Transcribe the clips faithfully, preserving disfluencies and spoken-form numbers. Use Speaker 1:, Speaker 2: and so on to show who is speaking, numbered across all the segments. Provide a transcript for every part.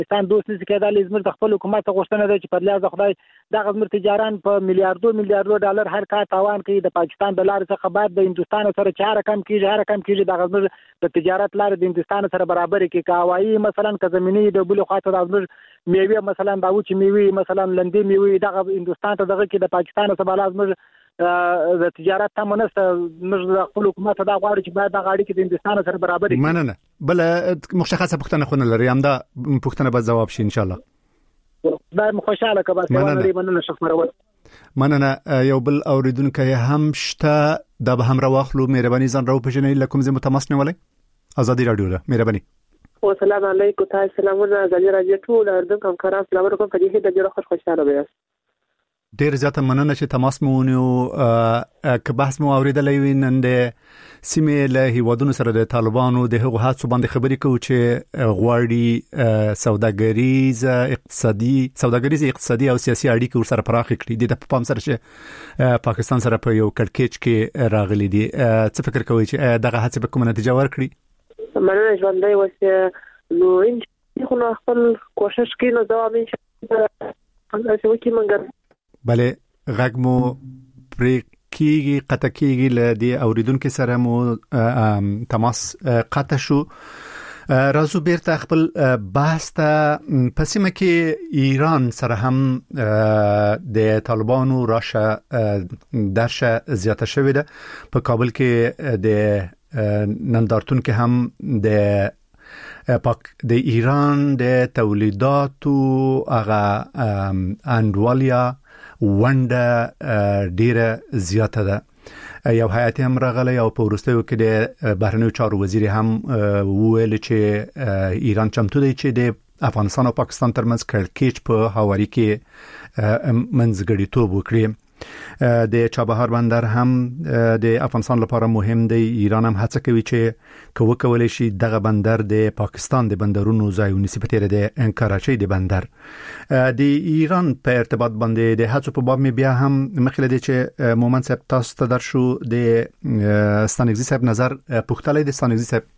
Speaker 1: پاکستان دوست نشي کېدای. زموږ د خپل حکومت غوښتنه ده چې په لحاظ خدای دغه زموږ تجاران په میلیارډو میلیارډو ډالر هر کال تاوان کوي. د پاکستان د لارې څخه باید د هندستان سره چې هر کم کیږي هر کم کیږي دغه زموږ د تجارت لارې د هندستان سره برابر کړي. که هوایي مثلا که زمینی د بل خواته د زموږ میوه مثلا دا و چې میوه مثلا لندې میوه دغه هندستان ته دغه کې د پاکستان سره بل لازم د تجارت تمنسته موږ د خپل حکومت دا غواړي چې باید د غاړي کې د هندستان سره برابر کړي.
Speaker 2: مننه. بل مشخصه پوښتنه خو نه لري، هم دا پوښتنه به جواب شي ان شاء الله.
Speaker 1: دا مخاله کبه څنګه مننه شکر.
Speaker 2: مننه. یو بل اوریدونکو هم شته د به هم راوخلو مهرباني ځان راو پېژنې لکم زه متمسنه ولې ازادي رادیو ده مهرباني.
Speaker 3: والسلام علیکم تاسو سلامونه ازادي رادیو ټول اردن کوم کارا سلام علیکم په دې د ډیره خوش خوشاله بیاست.
Speaker 2: ډیر زیاته مننه چې تماس مو ونیو. که بحث مو اوریدلې وي نن د سیمې له هیوادونو سره د طالبانو د هغو هڅو باندې خبرې کوو چې غواړي سوداګریز اقتصادي سوداګریز اقتصادي او سیاسي اړیکې ورسره پراخ کړي. د پام سره چې پاکستان سره په یو کړکېچ کې راغلي دي. څه فکر کوئ چې دغه هڅه به کومه نتیجه ورکړي؟
Speaker 3: مننه ژوندۍ اوسه. نو ان شاء الله خپل کوشش کوي نو دوام ان شاء الله کوي منګر.
Speaker 2: بله غږ مو پرې کېږي قطع کېږي له دې اوریدونکو سره مو تماس قطع شو. راځو بیرته خپل بحث ته. په سیمه کې ایران سره هم د طالبانو راشه درشه زیاته شوې ده. په کابل کې د نندارتون کې هم د پاک د ایران د تولیداتو هغه انډوالیا ونده ډیره زیاته ده. یو هیئت هم راغلی او په وروستیو کې د بهرنیو چارو وزیر هم وویل چې ایران چمتو دی چې د افغانستان او پاکستان ترمنځ کړکېچ په هواري کې منځګړیتوب وکړي. د چابهار بندر هم د افغانستان لپاره مهم دی. ایران هم هڅه کوي چې کوو کولای شي دغه بندر د پاکستان د بندرونو ځای ونیسي په تیر د کراچۍ د بندر. د ایران په ارتباط باندې د هڅو په باب می بیا هم مخکې دی چې مومن صاحب تاسو ته درشو د ستانګزي صاحب نظر پوښتلې د ستانګزي صاحب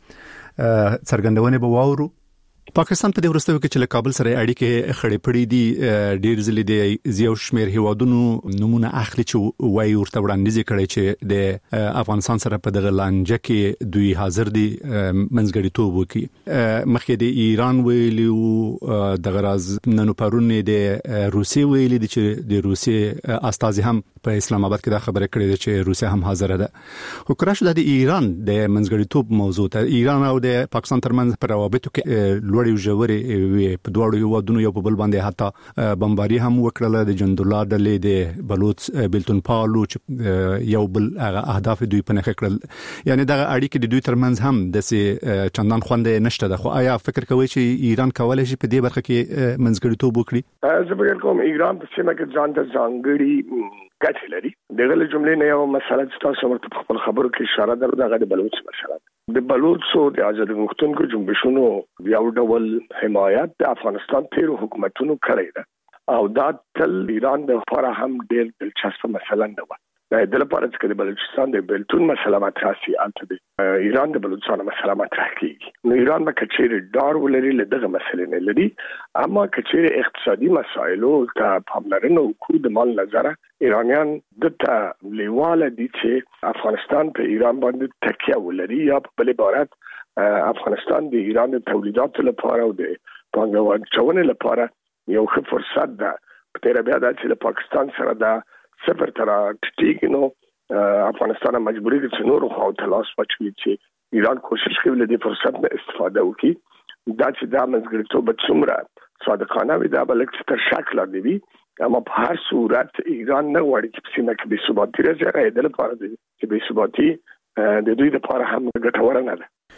Speaker 2: څرګندونه به واورو. پاکستان په دې ورستیو کې چې له کابل سره اړیکې خړې پړې دي ډیر ځلې د زیو شمیر هیوادونو نمونه اخلي چې وایي ورته وړاندیز کړي چې د افغانستان سره په دغه لانجه کې دوی حاضر دي منځګړیتوب وکړي. مخکې د ایران ویلو د غراز نن پرون د روسي ویلي دي چې د روسي استازي هم په اسلام آباد کې دا خبره کړې ده چې روسي هم حاضر ده. خو کراش د ایران د منځګړیتوب موضوع ته ایران او د پاکستان ترمنځ پر روابطو کې لوړې ژورې وي. په دواړو هیوادونو یو په بل باندې حتی بمباري هم وکړله د جندولا ډلې د بلوچ بیلتون پالو چې یو بل هغه اهداف دوی په نخښه کړل. یعنی دغه اړیکې د دوی ترمنځ هم د چندان خوند نشته ده. خو آیا فکر کوئ چې ایران کولای شي په دې برخه کې منځګړیتوب وکړي؟
Speaker 4: زه فکر کوم ایران په سیمه کې ځان ته ځانګړي ګټې لري. دغه جملې نه یو مسله چې تاسو ورته په خپل خبرو کې اشاره درلوده هغه د بلوچ مسله ده. د بلوچو د آزادۍ غوښتونکو جنبشونو یو ډول حمایت د افغانستان تیرو حکومتونو کړی ده او دا تل ایران د لپاره هم ډېر دلچسپ مسله نه و. د لپاره چې د بلوچستان د بیلتون مسله مطرح شي البته د ایران د بلوچستان مسله مطرح کیږي. نو ایران به کچېره ډار ولري له دغه مسلې نه لري. اما کچېره اقتصادي مسایلو ته پاملرنه وکړو د مال نظره ایرانیان دته لیواله دي چې افغانستان په ایران باندې تکیه ولري یا په بل عبارت افغانستان د ایران د تولیداتو لپاره او د پانګوال چونې لپاره یو ښه فرصت ده. په تیر بیا د چې پاکستان سره د صفر تر ټیټیږي نو افغانستان مجبوری دي چې نور خو تلاش وکړي چې ایران کوشش کوي له دې فرصت نه استفاده وکړي. دا چې دا منځګړیتوب څومره صادقانه وي دا بل څه تر شک لاندې وي. اما په هر صورت ایران نه غواړي چې په سیمه کې بې ثباتي راځي. د لپاره چې بې ثباتي د دوی لپاره هم ګټوره نه ده.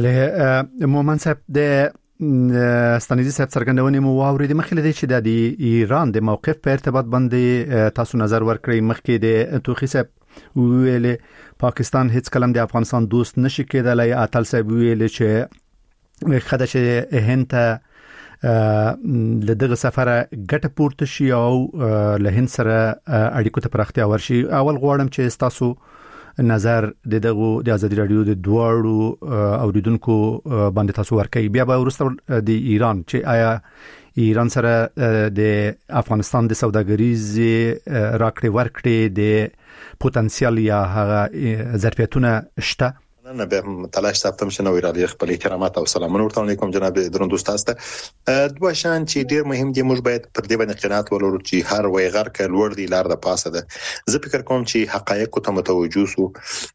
Speaker 2: بله مومن صاحب د ستانیزي صاحب څرګندونې مو واورېدې. مخکې دی چې د ایران د موقف په ارتباط باندې تاسو نظر ورکړئ. مخکې د توخي صاحب ویلې پاکستان هیڅ کلم د افغانستان دوست نشي کېدلی. اتل صاحب ویلې چې خدای چې هند ته له دغه سفره ګټه پورته شي او له هند سره اړیکو ته پراختیا ورشي. اول غواړم چې تاسو نظر د دغه د ازادي رادیو د دوړو اوریدونکو باندې تاسو ورکړئ. بیا به ورسره د ایران چې آیا ایران سره د افغانستان د سوداګریز راکړې ورکړې د پوتنسیال یا هغه ظرفیتونه شته؟
Speaker 5: نه به تلاش تفتم شنو ویرالي خپل احترامات او سلامونه ورته علیکم جناب درون دوست تاسو دوه شان چې ډیر مهم دي. موږ باید پر دې باندې قناعت ولرو چې هر وای غر ک لوړ دی لار د پاسه ده. زه فکر کوم چې حقایق ته متوجه سو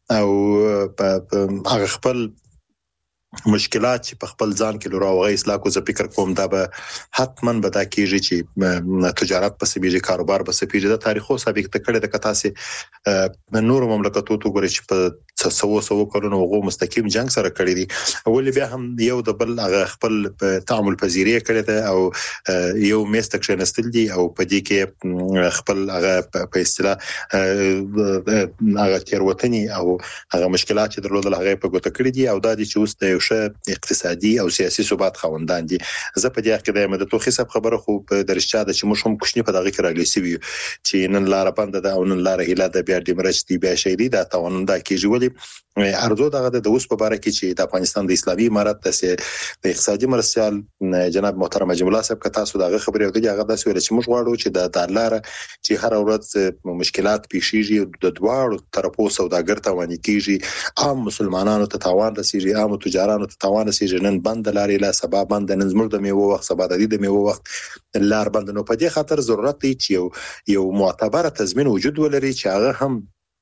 Speaker 5: او هغه خپل مشکلات چې په خپل ځان کې لورا وغه اصلاح کو. زه فکر کوم دا به حتماً به دا کیږي چې تجارت په سبيجي کاروبار په سبيجي د تاریخو سابق تکړه د کتاسي نور مملکتو ته ګوري چې په سو سو کلونو وغو مستقیم جنگ سره کړی دي. ولې بیا هم یو د بل هغه خپل تعامل پذیری کړی دی او یو میست کښنستل دي او په دې کې خپل هغه په اصطلاح هغه تیروتنی او هغه مشکلات چې درلودل هغه په ګوته کړی دي او دا دي چې اوس د اقتصادي او سیاسي ثبات خوندان دي. زه په دې کې د مدته حساب خبره خو په درشته د چې موږ هم کوښنی په دغه کې راغلی سوي چې نن لار بند ده او نن لار هله د بیا د مرشتي بیا شهري د توانون د کیږي. ولې ارزو دغه د اوس په اړه کې چې د افغانستان د اسلامي امارت د اقتصادي مرسل جناب محترم اجم الله صاحب که تاسو دغه خبرې او دغه د سوال چې موږ غواړو چې د دلار چې هر ورځ مشکلات پیښیږي د دواړو طرفو سوداګر ته ونی کیږي، عام مسلمانانو ته تاوان رسیږي، عام تجارانو ته تاوان رسیږي. نن بند لارې لا سبا بند، نن زموږ د میوه وخت سبا د دې د میوه وخت لار بند. نو په دې خاطر ضرورت دی چې یو یو معتبر تضمین وجود ولري چې هغه هم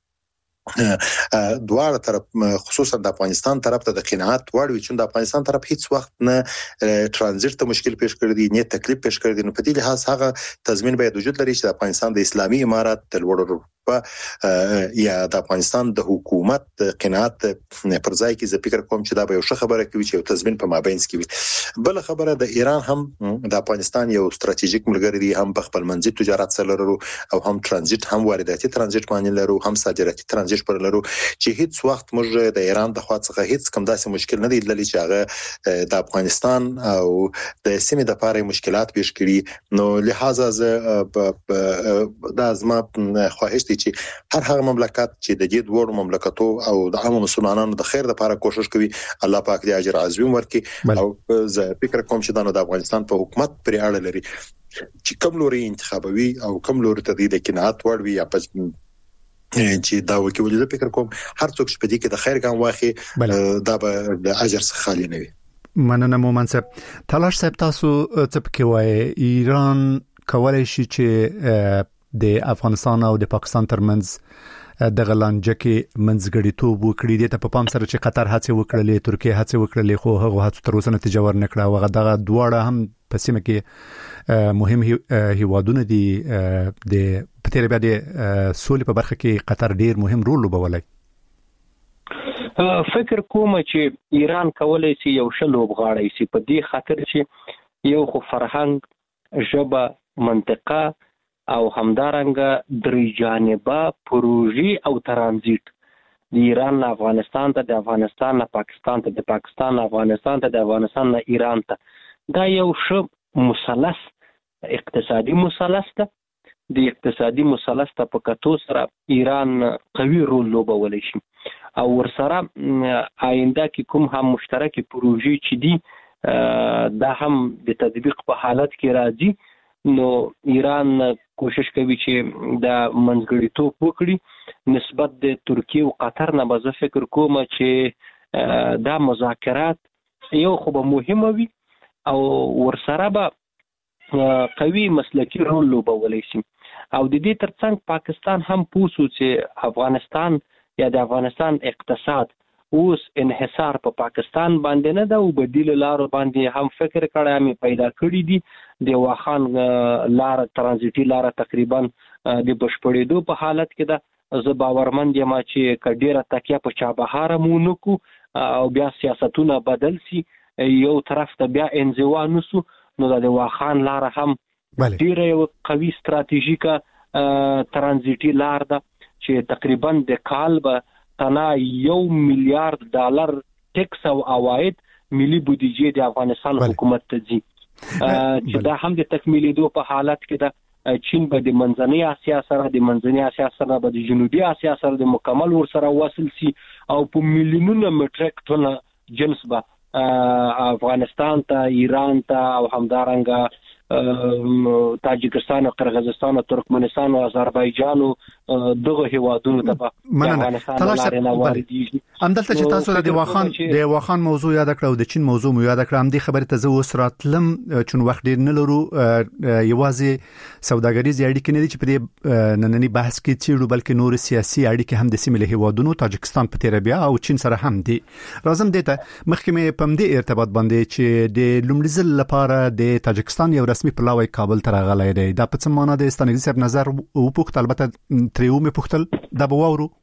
Speaker 5: دواړه طرف خصوصا د افغانستان طرف ته د قناعت وړ وي چې د افغانستان طرف هیڅ وخت نه ترانزیت ته مشکل پیښ کړی دی نه تکلیف پیښ کړی دی. نو په دې لحاظ هغه تضمین باید وجود لري چې د افغانستان د اسلامي امارت د لوړ یا د افغانستان د حکومت قناعت پر ځای کې. زه فکر کوم چې دا به یو ښه خبره کوي چې یو تضمین په مابینځ کې وي. بل خبره د ایران هم د افغانستان یو ستراتیژیک ملګری دی، هم په خپل منځي تجارت سره لرو او هم ترانزیت هم وارداتي ترانزیت باندې لرو، هم صادراتي ترانزیت پر لرو چې هیڅ وخت موږ د ایران د خوا څخه هیڅ کوم داسې مشکل نه دی لري چې هغه د افغانستان او د سیمې د لپاره مشکلات پیښ کړي. نو لہذا زه د ازما خواهش چې هر هغه مملکت چې د دې دوه مملکتو او د عامه مسلمانانو د خیر لپاره کوشش کوي، الله پاک دې اجر عظیم ورکړي. او زه فکر کوم چې د افغانستان په حکومت پرې اړه لري چې کوم لوري انتخابوي او کوم لوري ته د قناعت وړ وي یا په چې دا وکیل. زه فکر کوم هر څوک چې په دې کې د خیر ګام واخلي دا به د اجر څخه خالی نه وي.
Speaker 2: مننه مومن صاحب. تلاش صاحب تاسو څه پکې وایي؟ ایران کولای شي چې د افغانستان او د پاکستان ترمنځ د غلانجه کې منځګړیتوب وکړي؟ د ته په پام سره چې قطر هڅه وکړلې، ترکیه هڅه وکړلې، خو هغه هڅه تر اوسه نتیجه ورنکړه او هغه دغه دواړه هم په سیمه کې مهم هیوادونه دي. د پتیر بیا د سولې په برخه کې قطر ډیر مهم رول لوبولی.
Speaker 6: فکر کوم چې ایران کولای شي یو ښه لوبغاړی شي په دې خاطر چې یو خو فرهنګ، ژبه، منطقه او همدارنګه درې جانبه پروژې او ترانزیت د ایران نه افغانستان ته، د افغانستان نه پاکستان ته، د پاکستان نه افغانستان ته، د افغانستان نه ایران ته، دا یو ښه مثلث اقتصادي مثلث ده. د اقتصادي مثلث ته په کتو سره ایران قوي رول لوبولی شي او ورسره آینده کې کوم هم مشترکې پروژې چې دي دا هم د تطبیق په حالت کې راځي. نو ایران کوشش کوي چې د منځګړیتوب وکړي نسبت د ترکیه او قطر نه. به زه فکر کوم چې دا مذاکرات یو خو به مهمه وي او ورسره به قوي مسلکي رول لوبولی شي. او د دې ترڅنګ پاکستان هم پوسو چې افغانستان یا د افغانستان اقتصاد اوس انحصار په پا پاکستان باندې نه ده او بدیل لارو باندې هم فکر کړی، هم پیدا کړی دي. د واخان لار ترانزیتي لار تقریبا د بشپړېدو په حالت کې ده. زه باورمند یم چې کډیره تکیه په چابهار مو نکو او بیا سیاستونه بدل سي، یو طرف ته بیا انزوا نسو، نو د واخان لار هم ډیره یو قوي ستراتیژیکه ترانزیتي لار ده چې تقریبا د کال به تنا یو میلیارد ډالر ټیکس او عواید ملي بودیجه د افغانستان حکومت ته ځي، چې دا هم د تکمیلېدو په حالت کې ده. چین به د منځنۍ اسیا سره د منځنۍ اسیا سره به د جنوبي اسیا سره د مکمل ور سره وصل سي او په میلیونونو مټریک ټن جنس به افغانستان ته ایران ته او همدارنګه تاجکستان او قرغیزستان او ترکمنستان او آذربایجان دغه هیوادونو ته په افغانستان لارې واردېږي.
Speaker 2: همدلته چې تاسو د واخان د واخان موضوع یاد کړو د چین موضوع مو یاد کړم د خبرې ته زه اوس راتلم چون وخت ډیر نه لرو یوازې سوداګریز اړیکې نه دي چې په دې نننی بحث کې چیرې بلکې نور سیاسي اړیکې هم د سیمې له هیوادونو تاجکستان په تیر بیا او چین سره هم دي. راځم دته مخکمه پم دې ارتباط باندې چې د لومړي ځل لپاره د تاجکستان یو رسمي پلاوی کابل ته راغلی دی. دا په څه معنا د ستانګزي صاحب نظر او پوښتل البته تریو مې پوښتل دا به وورو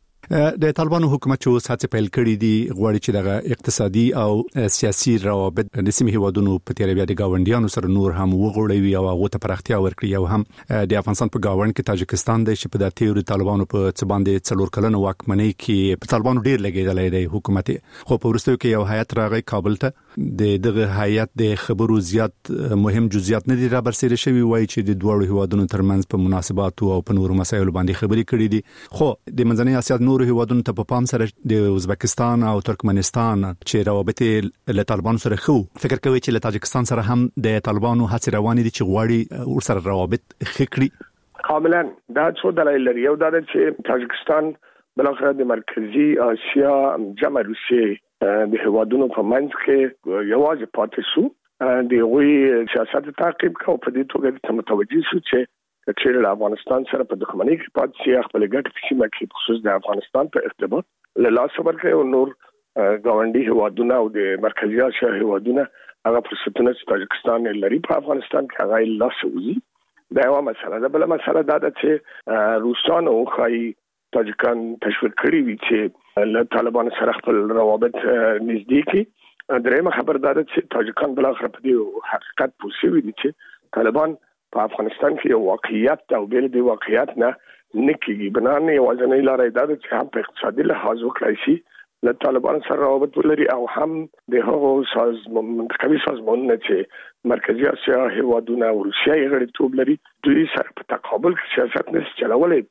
Speaker 2: د طالبانو حکومت چې اوس هڅه پیل کړې دي غواړي چې دغه اقتصادي او سیاسي روابط د سیمې هیوادونو په تیر بیا د گاونډیانو سره نور هم وغوړوي او هغه ته پراختیا ورکړي او هم د افغانستان په گاوند کې تاجکستان د چې په د تیوري طالبانو په څ باندې څلور کلنه واکمنۍ کې په طالبانو ډیر لګیدلې دی حکومت خو په ورستیو کې یو هیئت راغی کابل ته د دغه هیئت د خبرو زیات مهم جزئیات نه دي را برسېره شوی وایي چې د دوه هیوادونو ترمنځ په مناسباتو او په نورو مسایلو باندې خبرې کړې دي. خو د منځنۍ اسیا نور هیوادونو ته په پام سره د ازبکستان او ترکمنستان چې روابط له طالبانو سره خو فکر کوي چې له تاجکستان سره هم د طالبانو هڅې روانې دي چې غواړي ورسره روابط خکړي.
Speaker 4: کاملا دا څو دلایل لري. یو دا چې تاجکستان بلخره د مرکزی اسیا جمع روسیې د هیوادونو په منځ کې یوازې پاتې شو د وی سیاست تعقیب کو په دې توګه متوجي شو چې چې له افغانستان سره په دښمنۍ کې پاتې شي خپل ګټې په سیمه کې خصوص د افغانستان په ارتباط له لاس ورکړي او نور ګاونډي هیوادونه او د مرکزی اسیا هیوادونه هغه فرصتونه چې تاجکستان لري په افغانستان کې هغه لاس وزي. دا یو مسله ده. بل مسله دا ده چې روسانو خای تاجکان تشویق کړی وي چې له طالبان سره خپل روابط نږدې کړي. درېمه خبر دا ده چې تاجکان بل اخر په دې حقیقت پوښوي دي چې طالبان په افغانستان کې یو واقعیت او بل د واقعیت نه نکېږي. بنان یو ځنې لارې دا چې هم په اقتصادي لحاظ وکړای شي له طالبان سره روابط ولري او هم د هغو سازمان منتخبي سازمانونه چې مرکزی اسیا هیوادونه او روسیه یې غړیتوب لري دوی سره په تقابل کې سیاست نشي چلولای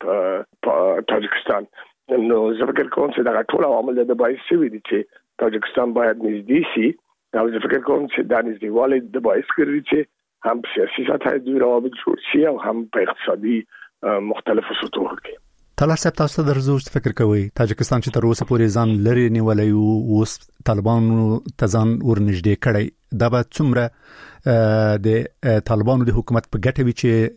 Speaker 4: په تاجکستان. نو زه فکر کوم چې دا ټول عوامل د باعث شوي دي چې تاجکستان باید نږدې شي او زه فکر کوم چې دا نږدېوالی د باعث کړي چې هم سیاسي سطح دوی روابط جوړ شي او هم په اقتصادي مختلفو سطحو کې.
Speaker 2: طلال صاحب تاسو درځو فکر کوي تاجکستان چې تر اوسه پورې ځان لري نیولای او اوس طالبانو ته ځان ورنږدې کړي دا به څومره د طالبانو د حکومت په ګټه وي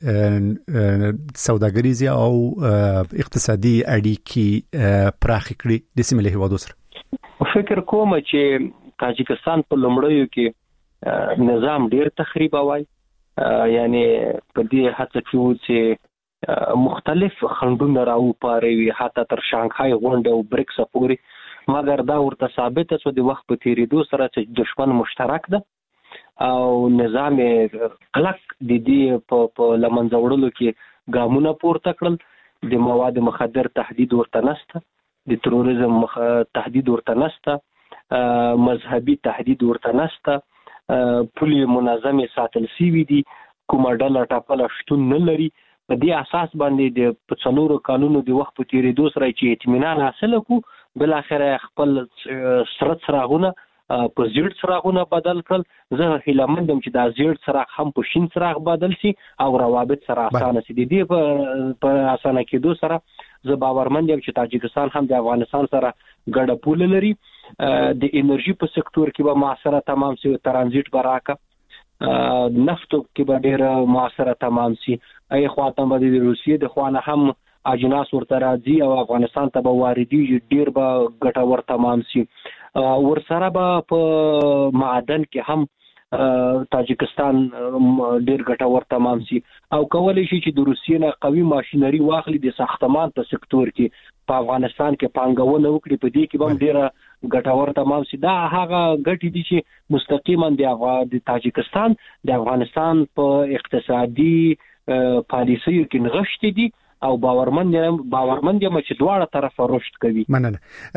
Speaker 2: چې سوداګریز او اقتصادي اړیکې پراخ کړي د سیمې له هیوادو سره؟
Speaker 6: فکر کوم چې تاجکستان په لومړیو کې نظام ډیر تخریب وای یعنی په دې هڅه کې چې مختلف خندونه راو پاروي حتی تر شانګهای غونډه او بریکس پورې مګر دا ورته ثابت شو د وخت په تیریدو سره چې دشمن مشترک ده او نظام کلک د دې په لمنځه وړلو کې ګامونه پورته کړل. د مواد مخدر تهدید ورته نشته، د تروریزم تهدید ورته نشته، مذهبي تهدید ورته نشته، پولي منظمه ساتل سیوی دي، کومه ډله ټاپله شتون نه لري. په دې اساس باندې د پڅلورو قانونو د وخت په تیریدو سره چې اطمینان حاصل کو بل اخر خپل سرت سراغونه په زیړ سراغونه بدل کړل. زه هیلمندم چې دا زیړ سراغ هم په شین سراغ بدل شي او روابط سره اسانه شي. د دې په اسانه کېدو سره زه باورمند یم چې تاجکستان هم د افغانستان سره ګډه پول لري. د انرژي په سکتور کې به معاصره تمام شي، ترانزیت براکه نفتو کې به ډېر معاصره تمام شي. ای خواته به د روسیې د خوانه هم اجناس ورته راځي او افغانستان ته به واردېږي، ډېر به ګټور تمام شي. ورسره به په معدن کې هم تاجکستان ډېر ګټور تمام شي او کولای شي چې د روسیې نه قوي ماشینري واخلي د ساختمان په سکتور کې په افغانستان کې پانګونه وکړي. په دې کې به ډېر ګټور تمام شي. دا هغه ګټې دي چې مستقیما د تاجکستان د افغانستان په اقتصادي پالیسیو کې نغښتې دي او باورمند باورمند یم چې دواړه طرفه رشد کوي.
Speaker 2: مننه.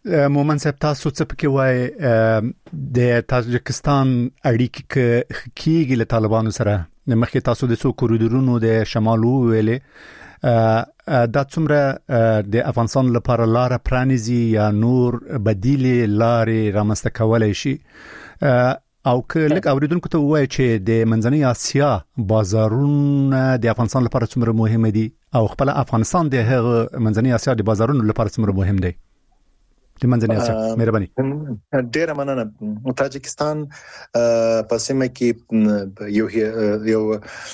Speaker 2: مومن صاحب تاسو څه پکې وای د تاجکستان اړیکې کېږي له طالبانو سره مخکې تاسو د څو کوریډورونو د شمال ویلې دا څومره د افغانستان لپاره لار پرانیزي یا نور بدیل لارې رامنځته کولای شي او که لکه اوریدونکو ته وایي چې د منځنۍ اسیا بازارونه د افغانستان لپاره څومره مهم دي او خپل افغانستان د هغه منځنۍ اسیا د بازارونو لپاره څومره مهم دی د منځنۍ اسیا مهرباني
Speaker 5: ډیره مننه تاجکستان په سیمه کې یو یو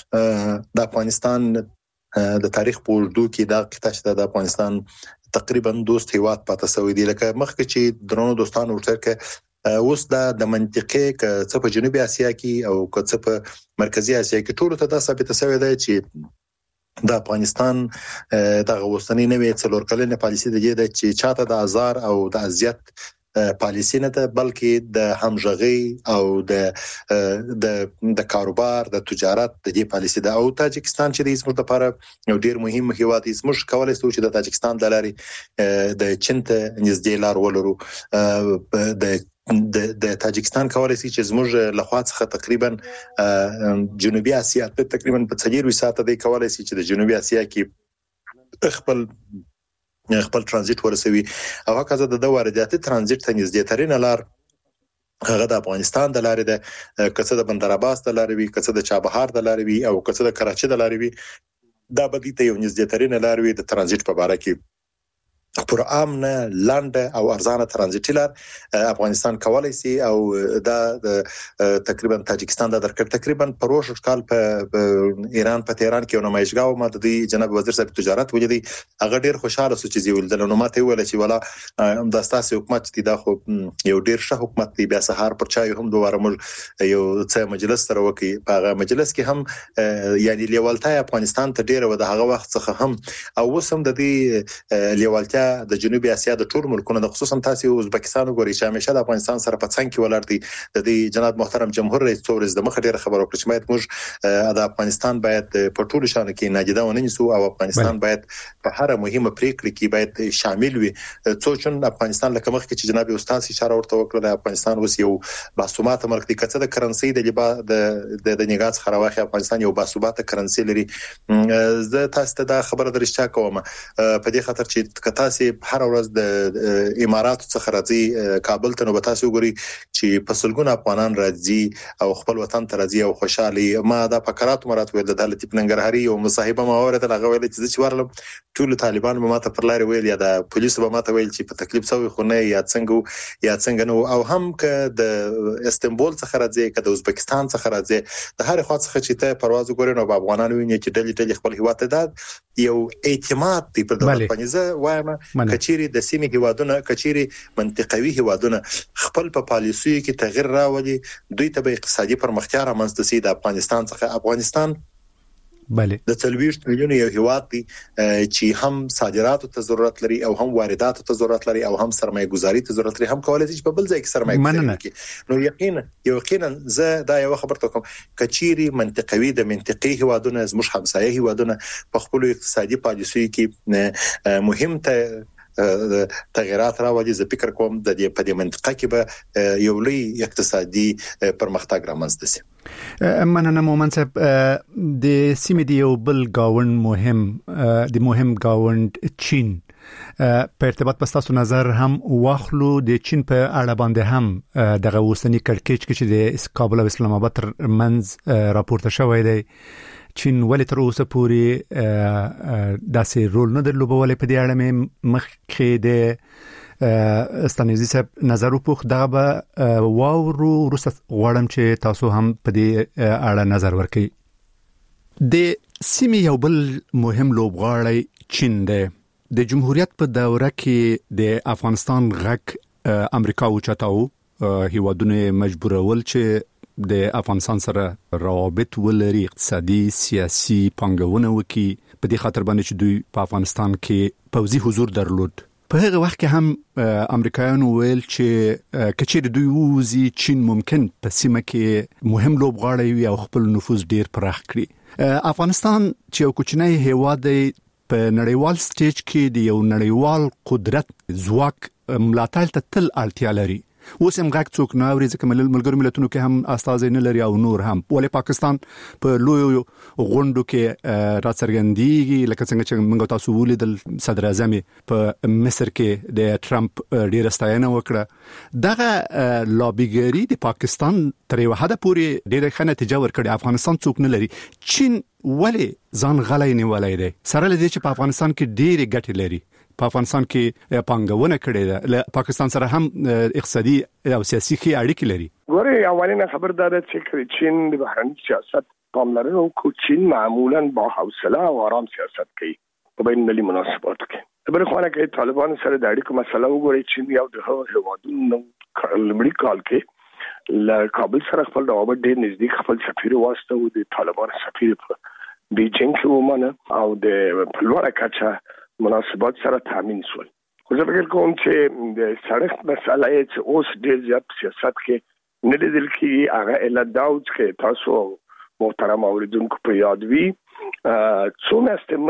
Speaker 5: د افغانستان د تاریخ په اوږدو کې دا قطعه د افغانستان تقریبا دوست هیواد پاتې شوی دی لکه مخکې چې درونو دوستانو ورته اوس دا د منطقې ک څه په جنوبي اسیا کې او ک څه په مرکزی اسیا کې ټول ته دا ثابت شوی دی چې د افغانستان د غوښتنې نوې څلور کلنې پالیسي د دې چې چاته د ازار او د اذیت پالیسي نه ده بلکې د همغږي او د د د کاروبار د تجارت د دې پالیسي ده او تاجکستان چې د زموږ لپاره یو ډیر مهم هیواد دی زموږ کولای شو چې د تاجکستان د لارې د چین ته نږدې لار ولرو د د د تاجکستان کولای شي چې زموږ لخوا څخه تقریبا جنوبي اسیا ته تقریبا په څلور ساعته دی کولای شي چې د جنوبي اسیا کې خپل خپل ترانزیت ورسوي او هغه د دوه وارداتي ترانزیت ته نږدې ترين لار هغه د افغانستان د لارې د کڅه د بندر عباس د لارې وی کڅه د چابهار د لارې وی او کڅه د کراچي د لارې وی دا بدی ته یو نږدې ترين لار وی د ترانزیت په اړه کې پر امنه لاند او ارزانه ترانزیت لار افغانستان کولای شي او دا تقریبا تاجکستان د درکړ تقریبا پروش کال په ایران په تهران کې نو مایشګاو ماته دی جناب وزیر صاحب تجارت ولیدي هغه ډیر خوشاله سو چې ویل د نو ماته ویل چې ولا د استاسي حکومت دی دا خو یو ډیر ښه حکومت دی بیا سهار پر چای هم دوه موږ یو څه مجلس سره وکي په مجلس کې هم یعنی لیوالتای افغانستان ته ډیر و د هغه وخت څخه هم او وسم د دې لیوالتیا د جنوبي اسیا د ټول ملکونو د خصوصا تاسو ازبکستان وګورئ چې همیشه د افغانستان سره په څنګ کې ولر دي د دې جناب محترم جمهور رئیس څورز د مخ ډیره خبرو کړې چې باید موږ د افغانستان باید په ټول شان کې ناجیده ونیسو او افغانستان باید په هر مهمه پریکړه کې باید شامل وي څو چې افغانستان لکه مخ کې چې جناب استاد اشاره ورته وکړه د افغانستان اوس یو باسوماته ملک دی کڅه د کرنسي د لبا د د نګاز خرواخي افغانستان یو باسوباته کرنسي لري زه تاسو ته دا خبره درشته کوم په دې خاطر چې کتاسي هر ورځ د امارات څخه راځي کابل ته نو به تاسو وګورئ چې په سلګونه افغانان راځي او خپل وطن ته راځي او خوشحالي ما د فقرات مرات ویل د دولت ننګرهاري او مصاحبه ما اورته هغه ویل چې چې ورلم ټول طالبان به ماته پر لار ویل یا د پولیسو به ماته ویل چې په تکلیف سوي خو نه یا څنګه یا څنګه نو او هم ک د استنبول څخه راځي ک د ازبکستان څخه راځي د هر خوا څخه چې ته پرواز وګورې نو افغانان ویني چې ډلې ډلې خپل هیواد ته داد یو اعتماد دی په دولت باندې زه وایم کچيري د سیمې هیوادونه کچيري منطقوي هیوادونه خپل په پالیسي کې تغیر راولي دوی ته به اقتصادي پرمختیا رامنځته سي د افغانستان څخه افغانستان
Speaker 2: بله
Speaker 5: د څلويشت میلیون یو هیواد دی چې هم صادراتو ته ضرورت لري او هم وارداتو ته ضرورت لري او هم سرمایه گذاري ته ضرورت لري هم کولای شي په بل ځای کې سرمایه گذاري کوي نو یقینا یقینا زه دا یو خبر ته کوم کچيري منطقوي د منطقي هیوادونه زموږ همسایه هیوادونه په خپل اقتصادي پالیسي کې مهم ته تغیرات راوړي زه فکر کوم د دې په دې منطقه کې به یو لوی اقتصادي پرمختګ رامنځته شي
Speaker 2: مننه مومن صاحب د سیمې دی یو بل گاوند مهم د مهم گاوند چین په ارتباط په تاسو نظر هم واخلو د چین په اړه باندې هم دغه اوسنی کړکېچ کې چې د کابل او اسلام آباد تر منځ راپورته شوی دی چین ولې تر اوسه پورې داسې رول نه درلوبولې په دې اړه مې مخکې د استانیزي صاحب نظر وپوښ دا به واورو وروسته غواړم چې تاسو هم په دې اړه نظر ورکړئ د سیمې یو بل مهم لوبغاړی چین دی د جمهوریت په دوره کې د افغانستان غږ امریکا اوچتاو هیوادونه مجبورول چې د افغانستان سره روابط ولري اقتصادي سیاسي پنګونه وکي په دې خاطر باندې چې دوی په افغانستان کې پوځي حضور درلود په هغه وخت کې هم امریکایانو ویل چې کچېر دوی ووزي چین ممکن په سیمه کې مهم لوبغاړی وي او خپل نفوذ ډیر پراخ کړي افغانستان چې یو کوچنی هیواد دی په نړیوال سټیج کې د یو نړیوال قدرت ځواک ملاتړ ته تل اړتیا لري. اوس هم غږ څوک نه اوري ځکه ملګرو ملتونو کې هم استازي نه لري او نور هم. ولې پاکستان په لوی غونډو کې راڅرګندېږي لکه څنګه چې موږ تاسو ولیدل صدر اعظم په مصر کې د ټرمپ ډیره ستاینه وکړه. دغه لابیګری د پاکستان تر یو حد پورې ډیره ښه نتیجه ورکړي. افغانستان څوک نه لري. چین ولې ځان غلی نیولای دی سره لدې چې په افغانستان کې ډیره ګټې لري؟ په افغانستان کې پانګونه کړې ده، له پاکستان سره هم اقتصادي او سیاسي کې اړیکې لري.
Speaker 4: ګوره اولینه خبردار چې چین د بهرنی سیاست پاملرنه کوي. چین معمولا با حوصله او آرام سیاست کوي په بین المللي مناسباتو کې. بل خو نه کوي طالبان سره د اړیکو مسله وګوري. چین یو د هوادونو لمړي کال کې له کابل سره خپل روابط ډېر نږدې خپل سفیر واسطه و. د طالبان سفیر په بیجینګ کې ومنه او د پلوړه کچا مناسبات سره تامین شول. خو زه فکر کوم چې د سړک مسله چې اوس ډېر زیات سیاست کې نه لیدل کېږي. هغه علت دا و چې تاسو محترم اوریدونکو په یاد وي څو میاشتې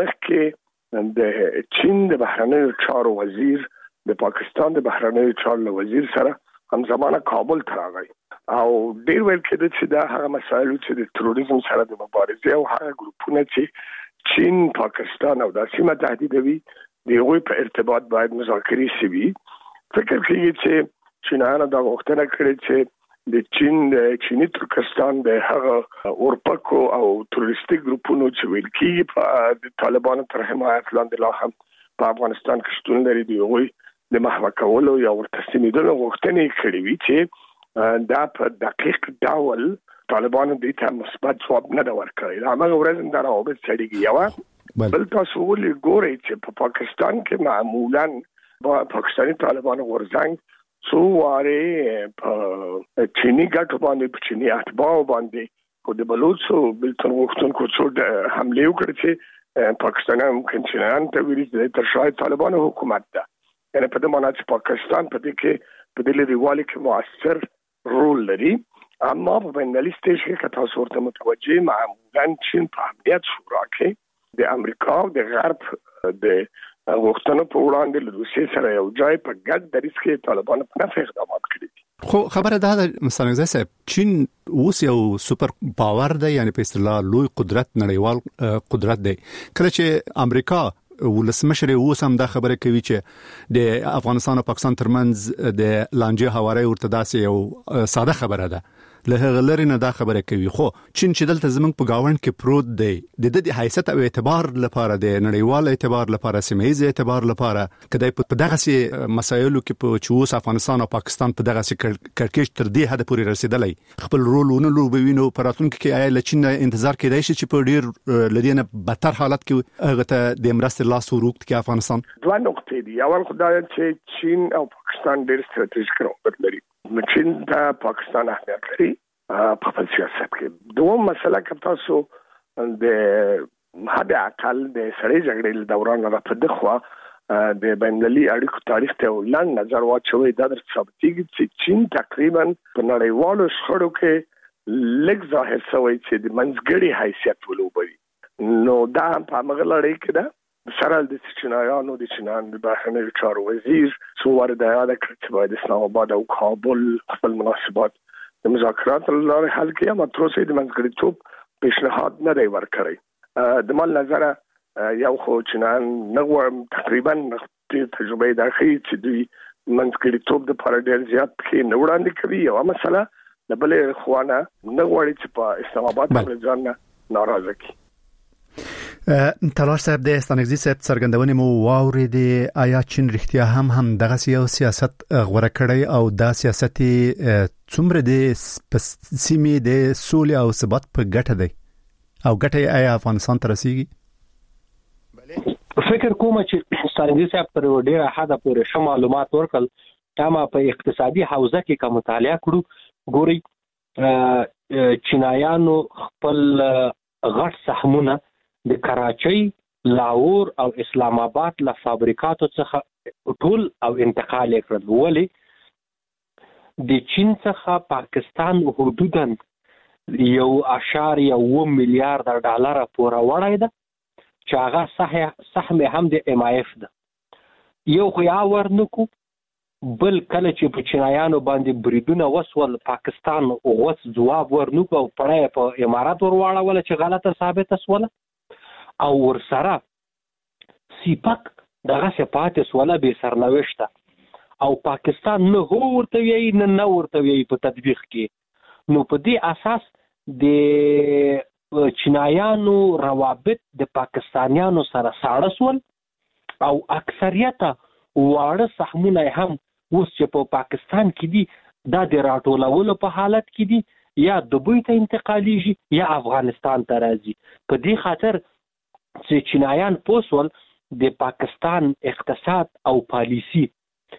Speaker 4: مخکې د چین د بهرنیو چارو وزیر د پاکستان د بهرنیو چارو وزیر سره همزمانه کابل ته راغی او ډېر ویل کېده چې دا هغه مسایل چې د تروریزم سره د مبارزې او هغه ګروپونه چې چین پاکستان او د سیمه تهدیدوي د هغوی په ارتباط باید مذاکرې شي. فکر کوي چې چینایانو دا غوښتنه کړې چې د چین د چینی ترکستان د هغه اورپکو او تروریستي ګروپونو چې ویل کېږي په د طالبانو تر حمایت لاندې لا هم په افغانستان کې شتون لري د هغوی د محو کولو یا ورته سمېدلو غوښتنې کړې وي چې دا په دقیق ډول طالبانو دې ته مثبت ځواب نه دا ورکړی. هغه ورځ دا راوبد سړيږي یو بل تاسو ولې ګورئ چې په پاکستان کې معمولاً با پاکستاني طالبانو ورزنګ څو واره په چینی ګټو باندې په چینی اتباع باندې کو د بلوچو بلتون وختونکو څو حمله وکړي چې پاکستان ممکن چینایان ته ویل چې تر شاید طالبانو حکومت ده. یعنی په دې معنی چې پاکستان په دې کې په دې لريوالي کې موثر رول لري. اما په بینالي سټیج کې که تاسو ورته متوجه معمولاً چین په امنیت شورا کې د امریکا او د غرب د غوښتنو په وړاندې له روسیې سره یو ځای په ګډ دریځ کې طالبانو په نفع اقدامات کړي دي.
Speaker 2: خو خبره دا ده مثلا صاحب چین اوس یو سوپر پاور دی، یعنی په اصطلاح لوی قدرت نړیوال قدرت دی. کله چې امریکا ولسمشر اوس هم دا خبره کوي چې د افغانستان او پاکستان ترمنځ د لانجې هواري ورته داسې یو ساده خبره ده، له هغه لري نه دا خبره کوي. خو چین چې دلته زمونږ په گاوند کې پروت دی د دې حیثیت او اعتبار لپاره د نړیوال اعتبار لپاره سیمه‌ایز اعتبار لپاره کله په دغه سي مسایلو کې په چوس افغانستان او پاکستان په دغه سي کړکېچ تر دې حد پورې رسیدلای خپل رول ونه لوبوینو پراتونکو کې آیا لچین انتظار کېدای شي چې په ډیر لدینه بدتر حالت کې هغه ته د مرستې لاس وروکت کې افغانستان
Speaker 4: دوه نقطې دي. اول خدای چې چین او پاکستان ډیر ستراتیژیک روابط لري. چین د پاکستان اهمیت لري په خپل سیاست کې. دوم مسله که تاسو د حد اقل د سړې جګړې دوران را په دغه د بینالمللي اړیکو تاریخ ته لاندې نظر واچوي دا در ثابتېږي چې چین تقریبا په نړیوالو شخړو کې لږ ظاهر شوی چې د منځګړي حیثیت ولوبوي. نو دا په هغه لړۍ کې ده سره د چینایانو د چینان د بهرنیو چارو وزیر څو واره د یاد کړ چې باید اسلام آباد او کابل خپل مناسبات د مذاکرات لپاره حل کړي، اما تر اوسه د منځګړیتوب پیشنهاد نه دی ورکړی. د مال نظر یو خو چینان نو تقریبا تجربه دا ښيي چې دوی منځګړیتوب د لپاره ډېر زیات کې نه وړاندې کوي. یو مسله د بلې خوانه نه غواړي چې په اسلام آباد باندې ځان ناراضه کړي.
Speaker 2: تلاش صاحب د استانګزي صاحب څرګندونه مو واورېدې. آیا چین رښتیا هم هم دغه یو سیاست غوړه کړی او دا سیاست څومره د سیمې د سولې او ثبات په ګټه دی او ګټه آیا افغانستان ته رسیږي؟
Speaker 6: فکر کوم چې استانګزي صاحب پر ډیره حد پورې ش معلومات ورکړل. تمه په اقتصادي حوزه کې کوم مطالعه کړو. ګوري چینایانو خپل غټ سهمونه د کراچۍ، لاهور او اسلام آباد له فابریکاتو څخه ټول او انتقال کړل. ولی د چین څخه پاکستان حدوداً یو اشاریه و میلیارډ ډالر پورې وړای ده چې هغه سهم هم د ام آی اف ده. یو خو یا ورنکو بل کله چې په چینایانو باندې بریدونه وسول پاکستان اوس جواب ورنکو او پړای په امارات ورواړول چې غلطه ثابته سوله او ورسره سیپک دغه صفات سوله به سرنوشته او پاکستان نه هو ورته وی نه نه ورته وی په تطبیق کې نو په دې اساس د چینایانو روابط د پاکستانیانو سره ساړه سول او اکثریت واړه سهمونه هم اوس چې په پاکستان کې دي دا د راټولولو په حالت کې دي یا دوبۍ ته انتقالیږي یا افغانستان ته راځي په دې خاطر چې چینایان پوسول د پاکستان اقتصاد او پالیسی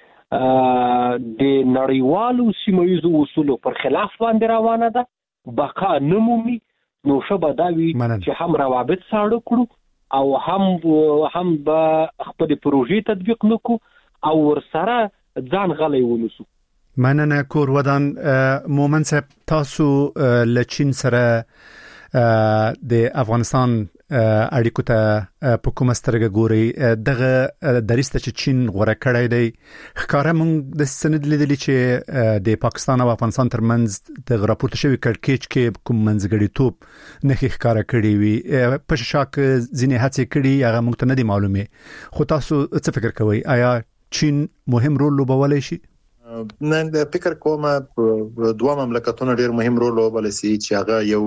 Speaker 6: د نړیوالو سیمایزو اصولو پر خلاف باندې روانه ده بقا نمومي نو شبه داوی چې هم روابط ساړه کړو او هم هم به خپل پروژې تطبیق نکو او ورسره ځان غلې ونسو.
Speaker 2: مننه کور ودان مومن صاحب تاسو له چین سره د افغانستان اړیکو ته په کومه سترګه ګوري دغه دریسته چې چین غوړه کړی دی ښکارا موږ د سند لیدلی چې د پاکستان او افغانستان ترمنځ د راپورته شوی کړکېچ کې کوم منځګړیتوب نه ښکارا کړی وي په شاک ځینې هڅې کړي هغه موږ ته نه دی معلومه خو تاسو څه فکر کوئ آیا چین مهم رول لوبولی شي؟
Speaker 5: نن د فکر کوم دوه مملکتونه ډیر مهم رول لوبولی شي چې هغه یو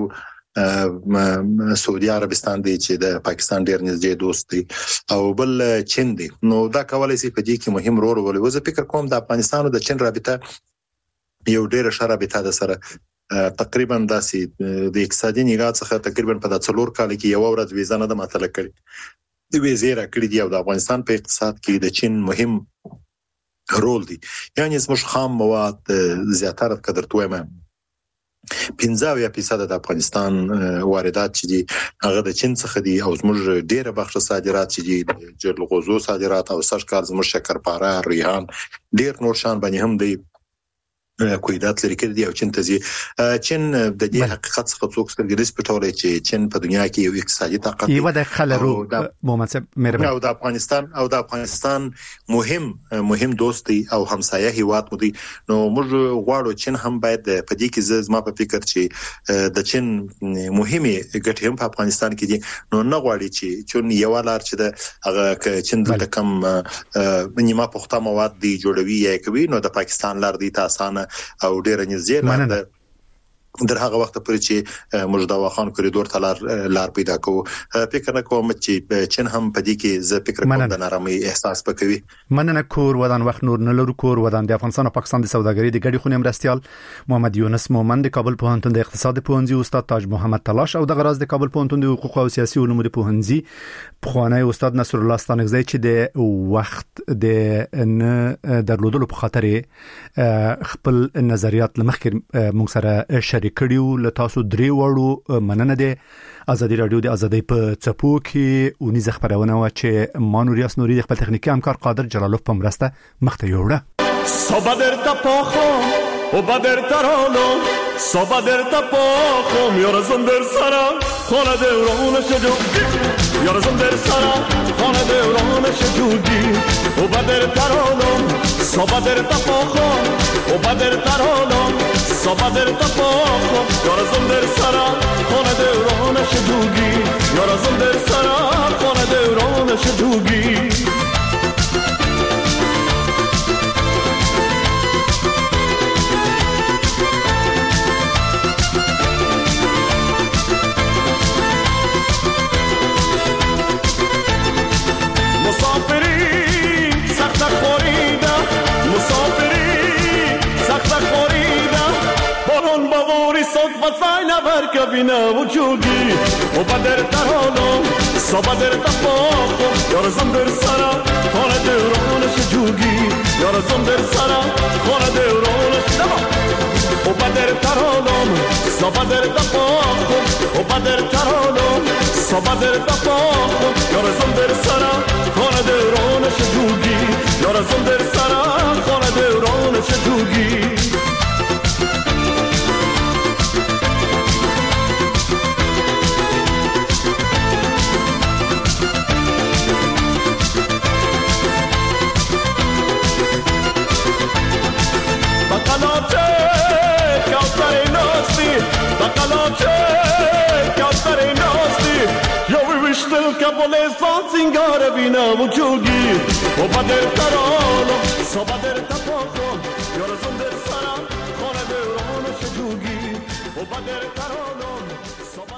Speaker 5: سعودي عربستان دی چې د پاکستان ډیر نږدې دوست دی او بل چین دی نو دا کولای شي په دې کې مهم رول ولري زه فکر کوم د افغانستان او د چین رابطه یو ډیر ښه رابطه ده سره تقریبا داسې د اقتصادي نگاه څخه تقریبا په د څلور کال کې یو ورځ ویزه نه د مطلع کړي د ویزې را کړی دی او د افغانستان په اقتصاد کې د چین مهم رول دی یعنی زموږ خام مواد زیاتره قدر تومه پنځه فیصد د افغانستان واردات چې دي هغه د چین څخه دي او زموږ ډیره بخښه صادرات چې دي جلغوزو صادرات او سرکار زموږ شکرپاره ریحان ډیر نور شان باندې هم دي کویدات لري کړی دی او چین ته ځي چین د دې حقیقت څخه څوک سترګې پټولای چې چین په دنیا کې یو اقتصادي طاقت دی
Speaker 2: یو د خلرو محمد صاحب مهرباني
Speaker 5: او د افغانستان او د افغانستان مهم مهم دوست دی او همسایه هیواد مو دی نو موږ غواړو چین هم باید په دې کې زما په فکر چې د چین مهمه ګټه هم په افغانستان کې دي نو نه غواړي چې چون یو لار چې د هغه چین د کم نیمه پخته مواد دی جوړوي یا کوي نو د پاکستان لار دی تاسو او ډیر نږدې لاره در هغه وخت پورې چې مجدوا خان کوریډور ته لار لار پیدا کوو فکر نه کوم چې چین هم په دې کې زه فکر کوم د نارامي احساس پکوي.
Speaker 2: مننه کور ودان وخت نور نه لرو کور ودان د افغانستان او پاکستان د سوداګرۍ د ګډي خونې مرستيال محمد یونس مومن د کابل پوهنتون د اقتصاد پوهنځي استاد تاج محمد تلاش او د غراز د کابل پوهنتون د حقوق او سیاسي علومو د پوهنځي پخوانی استاد نصر الله ستانګزی چې د وخت د نه درلودلو په خاطر خپل نظریات لمخکې موږ سره کړیو له تاسو درې وړو مننه ده ازادي رادیو د ازادۍ په چپو کې اونیز خبرونه و چې مانوریاس نوري د خپل تخنیکی همکار قادر جلالوف په مرسته مخته یوړه
Speaker 7: صبا درته پاخو او بدر ترانو صبا درته پاخو میارزم در سرا خانه دوران شجو یارزم در سرا خانه دوران شجودی او بدر ترانو صبا درته پاخو او بدر ترانو صبا درته پاخو یارزم در سرا خانه دوران شجودی یارزم در سرا خانه دوران شجودی کبینه وجودی و بدر ترانو صبا در تفاقو یارزم در سرا خانه دوران شجوگی یارزم در سرا خانه دوران شجوگی و بدر ترانو صبا در تفاقو و بدر ترانو صبا در تفاقو یارزم در سرا خانه دوران شجوگی یارزم در سرا خانه دوران شجوگی دل کپل سان سنگار بینم و چوگی و بدر ترانو سو بدر تپاخم یارزم در سرم خانه دوران شجوگی و بدر ترانو